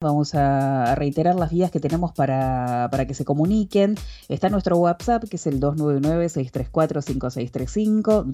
Vamos a reiterar las vías que tenemos para que se comuniquen. Está nuestro WhatsApp, que es el 299-634-5635,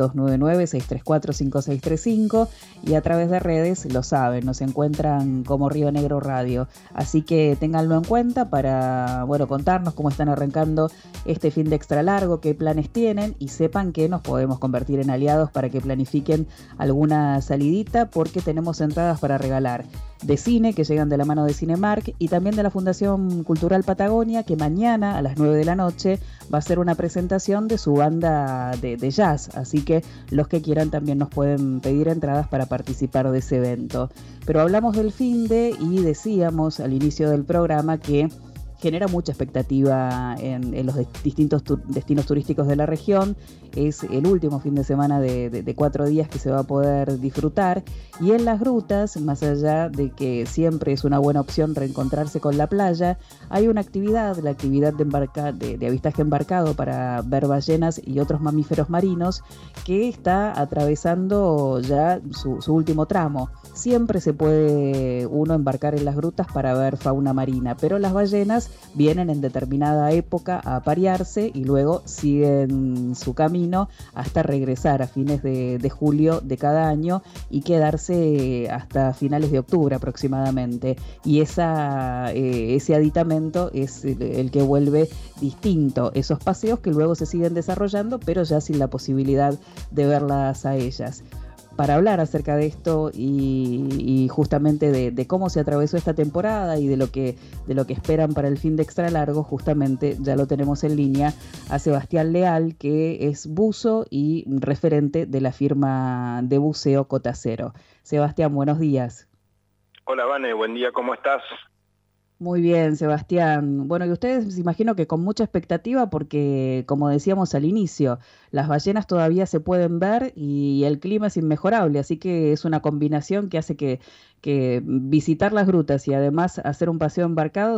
299-634-5635, y a través de redes, lo saben, nos encuentran como Río Negro Radio. Así que ténganlo en cuenta para, bueno, contarnos cómo están arrancando este fin de extra largo, qué planes tienen, y sepan que nos podemos convertir en aliados para que planifiquen alguna salidita, porque tenemos entradas para regalar de cine que llegan de la mano de Cinemark y también de la Fundación Cultural Patagonia, que mañana a las 9 de la noche va a ser una presentación de su banda de jazz, así que los que quieran también nos pueden pedir entradas para participar de ese evento. Pero hablamos del finde y decíamos al inicio del programa que genera mucha expectativa en los distintos destinos turísticos de la región. Es el último fin de semana de 4 días que se va a poder disfrutar, y en las grutas, más allá de que siempre es una buena opción reencontrarse con la playa, hay una actividad, la actividad de avistaje embarcado para ver ballenas y otros mamíferos marinos, que está atravesando ya su último tramo. Siempre se puede uno embarcar en las grutas para ver fauna marina, pero las ballenas vienen en determinada época a aparearse y luego siguen su camino hasta regresar a fines de julio de cada año y quedarse hasta finales de octubre aproximadamente. Y ese aditamento es el que vuelve distinto esos paseos, que luego se siguen desarrollando, pero ya sin la posibilidad de verlas a ellas. Para hablar acerca de esto y justamente de cómo se atravesó esta temporada y de lo que esperan para el fin de extra largo, justamente ya lo tenemos en línea a Sebastián Leal, que es buzo y referente de la firma de buceo Cota Cero. Sebastián, buenos días. Hola, Vane, buen día, ¿cómo estás? Muy bien, Sebastián. Bueno, y ustedes imagino que con mucha expectativa porque, como decíamos al inicio, las ballenas todavía se pueden ver y el clima es inmejorable, así que es una combinación que hace que visitar las grutas y además hacer un paseo embarcado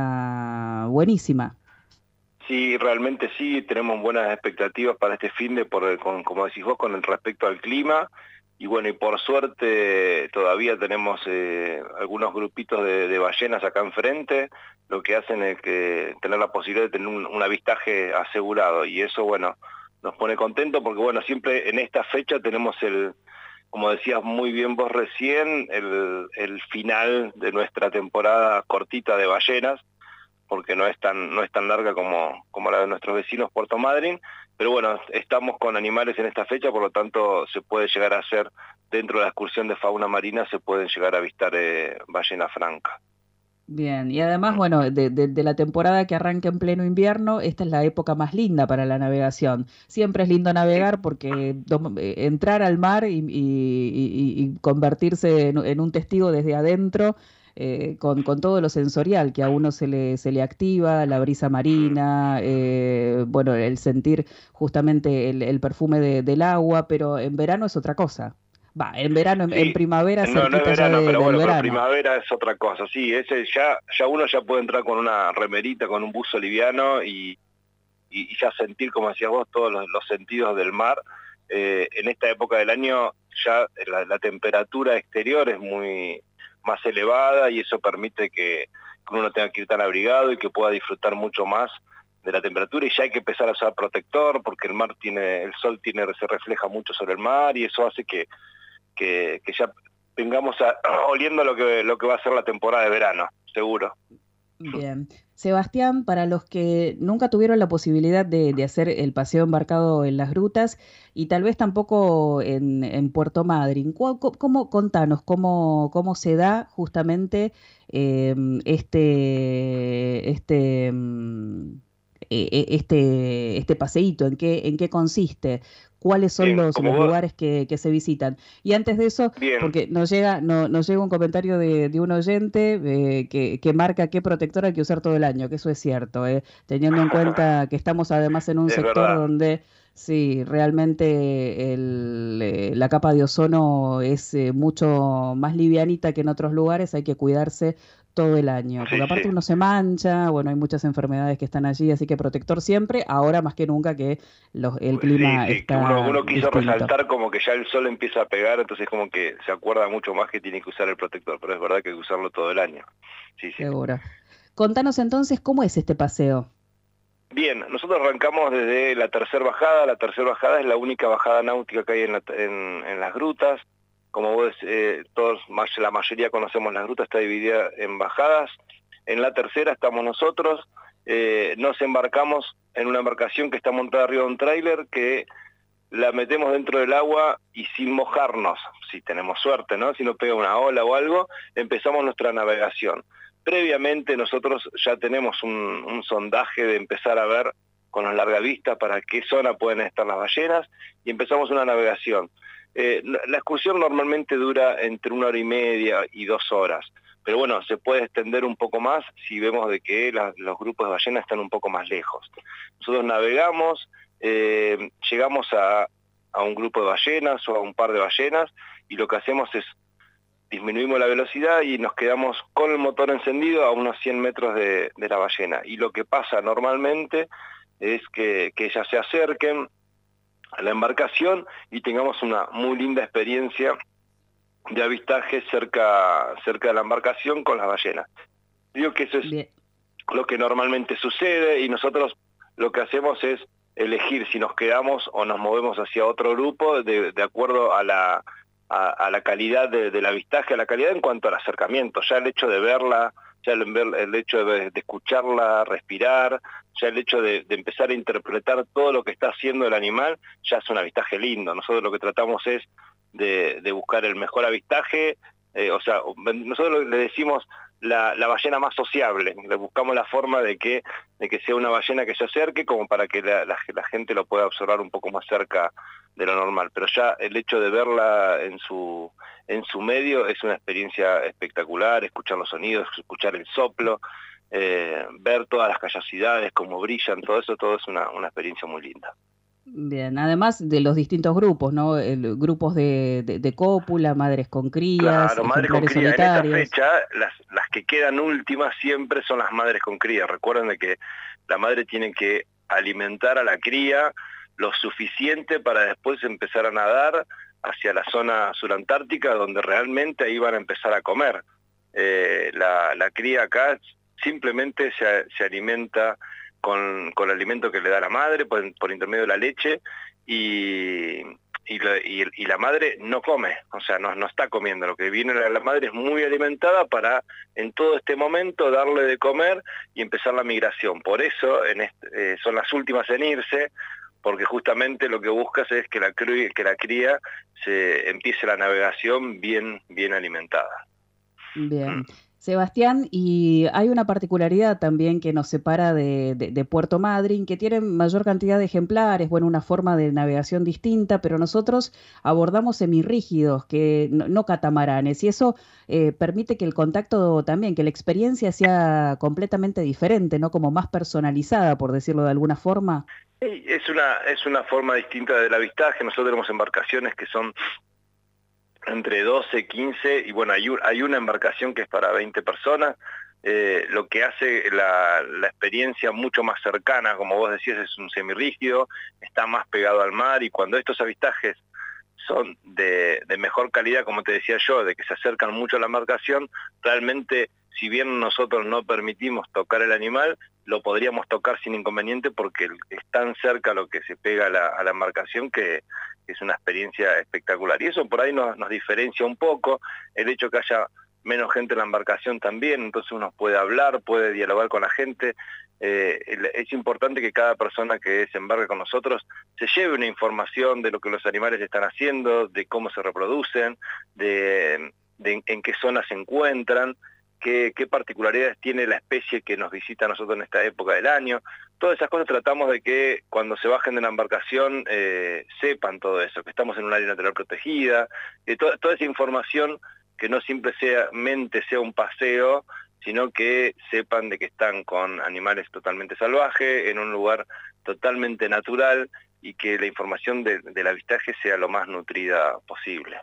sea buenísima. Sí, realmente sí, tenemos buenas expectativas para este finde, como decís vos, con el respecto al clima. Y bueno, y por suerte todavía tenemos algunos grupitos de ballenas acá enfrente, lo que hacen es que tener la posibilidad de tener un avistaje asegurado. Y eso, bueno, nos pone contentos porque, bueno, siempre en esta fecha tenemos como decías muy bien vos recién, el final de nuestra temporada cortita de ballenas, porque no es tan larga como la de nuestros vecinos Puerto Madryn, pero bueno, estamos con animales en esta fecha, por lo tanto se puede llegar a hacer, dentro de la excursión de fauna marina, se pueden llegar a avistar ballena franca. Bien, y además, bueno, de la temporada que arranca en pleno invierno, esta es la época más linda para la navegación. Siempre es lindo Sí, navegar porque entrar al mar y convertirse en un testigo desde adentro, con todo lo sensorial que a uno se le activa, la brisa marina, bueno, el sentir justamente el perfume del agua, pero en verano es otra cosa. Va, en verano, en sí, primavera, no es cerquita ya verano, pero del bueno, pero verano. primavera es otra cosa, sí, ese ya uno ya puede entrar con una remerita, con un buzo liviano y ya sentir, como decías vos, todos los sentidos del mar. En esta época del año ya la temperatura exterior es muy más elevada y eso permite que uno no tenga que ir tan abrigado y que pueda disfrutar mucho más de la temperatura, y ya hay que empezar a usar protector porque el sol se refleja mucho sobre el mar, y eso hace que ya vengamos oliendo lo que va a ser la temporada de verano, seguro. Bien. Sebastián, para los que nunca tuvieron la posibilidad de hacer el paseo embarcado en las grutas y tal vez tampoco en Puerto Madryn, contanos cómo se da justamente este paseíto, en qué consiste, cuáles son Bien, los lugares que se visitan. Y antes de eso, bien, porque nos llega un comentario de un oyente que marca qué protector hay que usar todo el año, que eso es cierto, teniendo en cuenta que estamos además en un es sector verdad. donde sí, realmente la capa de ozono es mucho más livianita que en otros lugares, hay que cuidarse todo el año, Sí, porque aparte sí. uno se mancha, bueno, hay muchas enfermedades que están allí, así que protector siempre, ahora más que nunca que el Sí, clima sí, que está uno quiso distinto. resaltar como que ya el sol empieza a pegar, entonces como que se acuerda mucho más que tiene que usar el protector, pero es verdad que hay que usarlo todo el año. Sí, sí. Seguro. Contanos entonces cómo es este paseo. Bien, nosotros arrancamos desde la tercera bajada es la única bajada náutica que hay en las grutas, como vos, la mayoría conocemos las grutas, está dividida en bajadas, en la tercera estamos nosotros, nos embarcamos en una embarcación que está montada arriba de un tráiler que la metemos dentro del agua y sin mojarnos, si tenemos suerte, ¿no? Si no pega una ola o algo, empezamos nuestra navegación. Previamente nosotros ya tenemos un sondaje de empezar a ver con los largavistas para qué zona pueden estar las ballenas y empezamos una navegación. La excursión normalmente dura entre 1 hora y media y 2 horas, pero bueno, se puede extender un poco más si vemos de que los grupos de ballenas están un poco más lejos. Nosotros navegamos, llegamos a un grupo de ballenas o a un par de ballenas y lo que hacemos es disminuimos la velocidad y nos quedamos con el motor encendido a unos 100 metros de la ballena. Y lo que pasa normalmente es que ellas se acerquen a la embarcación y tengamos una muy linda experiencia de avistaje cerca de la embarcación con las ballenas. Digo que eso es Bien. lo que normalmente sucede y nosotros lo que hacemos es elegir si nos quedamos o nos movemos hacia otro grupo de acuerdo a la calidad del avistaje, a la calidad en cuanto al acercamiento, ya el hecho de verla, ya el hecho de escucharla, respirar, ya el hecho de empezar a interpretar todo lo que está haciendo el animal, ya es un avistaje lindo. Nosotros lo que tratamos es de buscar el mejor avistaje, o sea, nosotros le decimos la ballena más sociable, le buscamos la forma de que sea una ballena que se acerque como para que la gente lo pueda observar un poco más cerca de lo normal, pero ya el hecho de verla en su medio es una experiencia espectacular, escuchar los sonidos, escuchar el soplo, ver todas las callosidades, cómo brillan, todo es una experiencia muy linda. Bien, además de los distintos grupos, ¿no? Grupos de cópula, madres con crías, Claro, madre con ejemplares cría. En esta solitarios. fecha, las que quedan últimas siempre son las madres con cría. Recuerden de que la madre tiene que alimentar a la cría lo suficiente para después empezar a nadar hacia la zona surantártica, donde realmente ahí van a empezar a comer. La cría acá simplemente se alimenta con el alimento que le da la madre por intermedio de la leche y y la madre no come, o sea, no está comiendo. Lo que viene la madre es muy alimentada para en todo este momento darle de comer y empezar la migración. Por eso son las últimas en irse, porque justamente lo que buscas es que la cría se empiece la navegación bien alimentada. Bien. Mm. Sebastián, y hay una particularidad también que nos separa de Puerto Madryn, que tiene mayor cantidad de ejemplares, bueno, una forma de navegación distinta, pero nosotros abordamos semirrígidos, que no catamaranes, y eso permite que el contacto también, que la experiencia sea completamente diferente, ¿no? Como más personalizada, por decirlo de alguna forma. Sí, es una forma distinta del avistaje. Nosotros tenemos embarcaciones que son entre 12, 15, y bueno, hay una embarcación que es para 20 personas, lo que hace la experiencia mucho más cercana, como vos decías, es un semirrígido, está más pegado al mar, y cuando estos avistajes son de mejor calidad, como te decía yo, de que se acercan mucho a la embarcación, realmente, si bien nosotros no permitimos tocar el animal, lo podríamos tocar sin inconveniente porque es tan cerca lo que se pega a la embarcación que es una experiencia espectacular. Y eso por ahí nos diferencia un poco, el hecho que haya menos gente en la embarcación también, entonces uno puede hablar, puede dialogar con la gente. Es importante que cada persona que desembarque con nosotros se lleve una información de lo que los animales están haciendo, de cómo se reproducen, de en qué zonas se encuentran, qué particularidades tiene la especie que nos visita a nosotros en esta época del año. Todas esas cosas tratamos de que cuando se bajen de la embarcación sepan todo eso, que estamos en un área natural protegida, que toda esa información que no simplemente sea un paseo, sino que sepan de que están con animales totalmente salvajes, en un lugar totalmente natural, y que la información del avistaje sea lo más nutrida posible.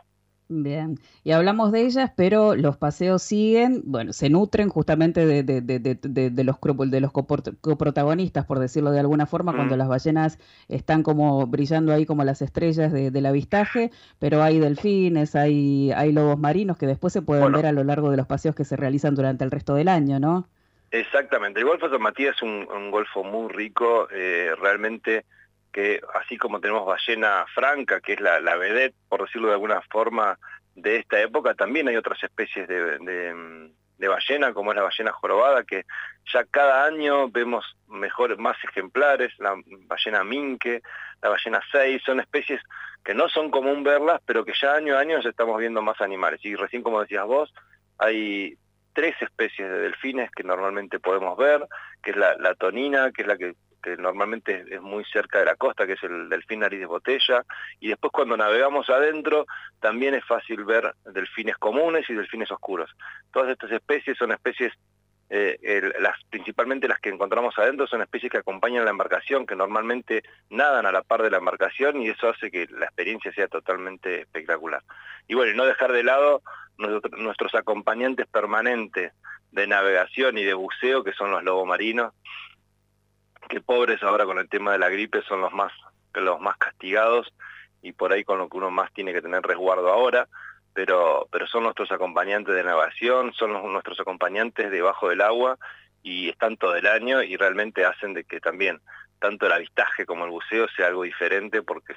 Bien, y hablamos de ellas, pero los paseos siguen, bueno, se nutren justamente de los, de los coprotagonistas, por decirlo de alguna forma, cuando Mm. las ballenas están como brillando ahí como las estrellas del avistaje, pero hay delfines, hay lobos marinos que después se pueden Bueno, ver a lo largo de los paseos que se realizan durante el resto del año, ¿no? exactamente. El Golfo San Matías es un golfo muy rico, realmente que así como tenemos ballena franca, que es la vedette, por decirlo de alguna forma, de esta época, también hay otras especies de ballena, como es la ballena jorobada, que ya cada año vemos más ejemplares, la ballena minke, la ballena sei, son especies que no son común verlas, pero que ya año a año ya estamos viendo más animales. Y recién, como decías vos, hay 3 especies de delfines que normalmente podemos ver, que es la tonina, que es la que normalmente es muy cerca de la costa, que es el delfín nariz de botella, y después cuando navegamos adentro también es fácil ver delfines comunes y delfines oscuros. Todas estas especies son especies, principalmente las que encontramos adentro, son especies que acompañan la embarcación, que normalmente nadan a la par de la embarcación, y eso hace que la experiencia sea totalmente espectacular. Y bueno, y no dejar de lado nuestros acompañantes permanentes de navegación y de buceo, que son los lobos marinos, que pobres ahora con el tema de la gripe son los más castigados, y por ahí con lo que uno más tiene que tener resguardo ahora, pero son nuestros acompañantes de navegación, son nuestros acompañantes debajo del agua, y están todo el año, y realmente hacen de que también tanto el avistaje como el buceo sea algo diferente, porque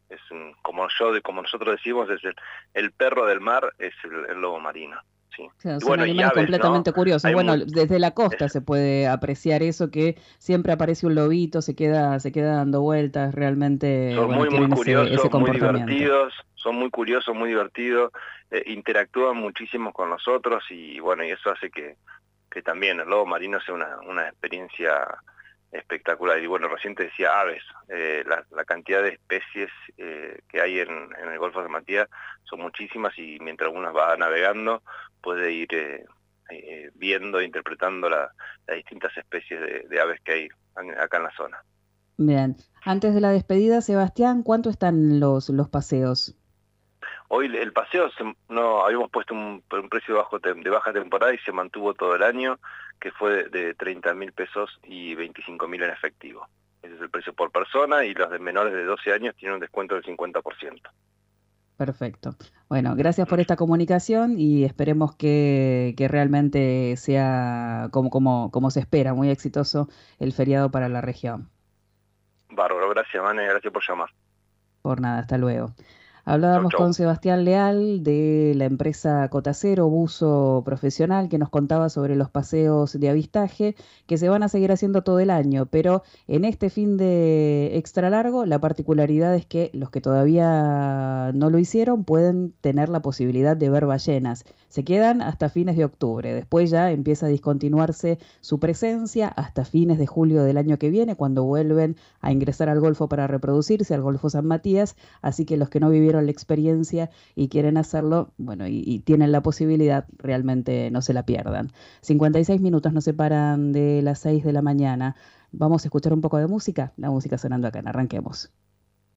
como nosotros decimos, es el perro del mar, es el lobo marino. Sí. O sea, Y son bueno, y animales aves, ¿no? completamente curiosos. Hay Bueno, muchos. desde la costa se puede apreciar eso, que siempre aparece un lobito, se queda dando vueltas, realmente, Son bueno, muy, muy tienen ese curiosos, muy comportamiento. divertidos, son muy curiosos, muy divertidos, interactúan muchísimo con nosotros, y bueno, y eso hace que también el lobo marino sea una experiencia espectacular. Y bueno, recién te decía aves, la cantidad de especies que hay en el Golfo de Matías son muchísimas, y mientras uno va navegando puede ir viendo e interpretando las distintas especies de aves que hay acá en la zona. Bien, antes de la despedida, Sebastián, ¿cuánto están los paseos? Hoy el paseo, no habíamos puesto un precio de baja temporada, y se mantuvo todo el año, que fue de 30.000 pesos y 25.000 en efectivo. Ese es el precio por persona, y los de menores de 12 años tienen un descuento del 50%. Perfecto. Bueno, gracias por esta comunicación y esperemos que realmente sea como se espera, muy exitoso el feriado para la región. Bárbaro, gracias, Mane, gracias por llamar. Por nada, hasta luego. Chau, Hablábamos chau. con Sebastián Leal de la empresa Cotacero, buzo profesional, que nos contaba sobre los paseos de avistaje que se van a seguir haciendo todo el año, pero en este fin de extra largo la particularidad es que los que todavía no lo hicieron pueden tener la posibilidad de ver ballenas. Se quedan hasta fines de octubre, después ya empieza a discontinuarse su presencia hasta fines de julio del año que viene, cuando vuelven a ingresar al Golfo para reproducirse, al Golfo San Matías. Así que los que no vivieron la experiencia y quieren hacerlo, bueno, y tienen la posibilidad, realmente no se la pierdan. 56 minutos nos separan de las 6 de la mañana. Vamos a escuchar un poco de música, la música sonando acá, arranquemos.